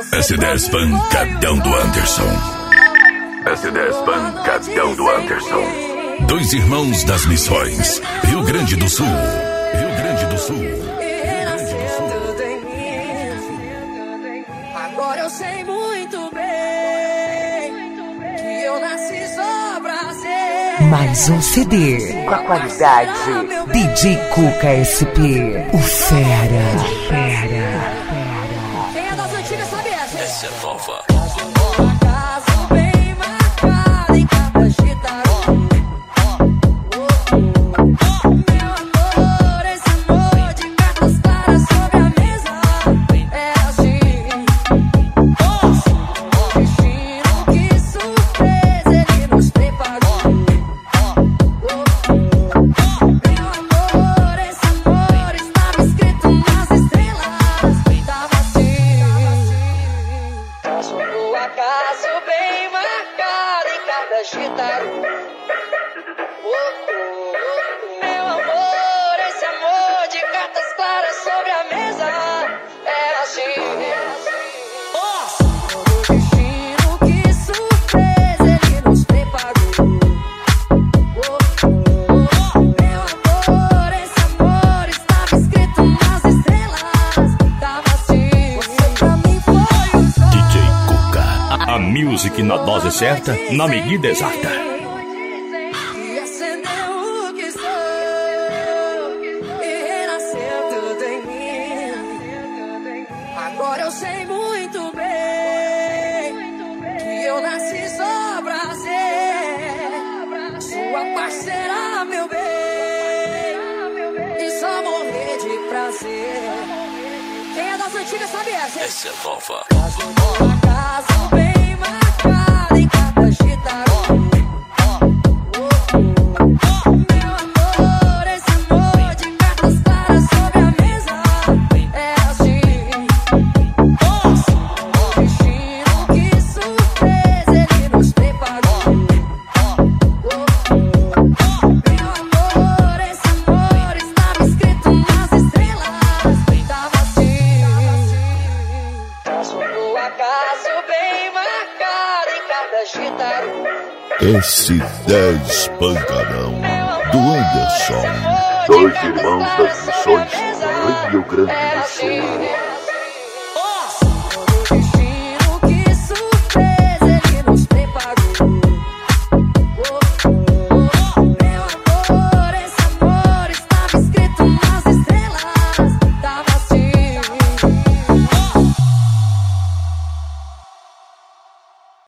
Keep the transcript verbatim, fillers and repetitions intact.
S dez Pancadão do Anderson. S dez Pancadão do Anderson. Dois irmãos das missões. Rio Grande do Sul. Rio Grande do Sul. Rio Grande do Sul. Agora eu sei muito bem que eu nasci só pra ser. Mais um C D com a qualidade D J Cuca S P. O Fera. Fera. Quem é das antigas sabe essa? Essa é nova. Music na dose certa, na medida exata. E acendeu o que sou, e renasceu tudo em mim. Agora eu sei muito bem que eu nasci só pra ser sua parceira, meu bem, e só morrer de prazer. Quem é das antigas sabe essa? Essa é nova. Acaso bem marcado em cada gitaro. Meu amor, esse amor de cartas claras sobre a mesa. É assim. O destino, que surpresa ele nos preparou. Meu amor, esse amor estava escrito nas estrelas. Tava assim. Traço do acaso bem marcado em cada gitaro. S dez Pancadão do Anderson. Dois irmãos das missões. Rio Grande do Sul.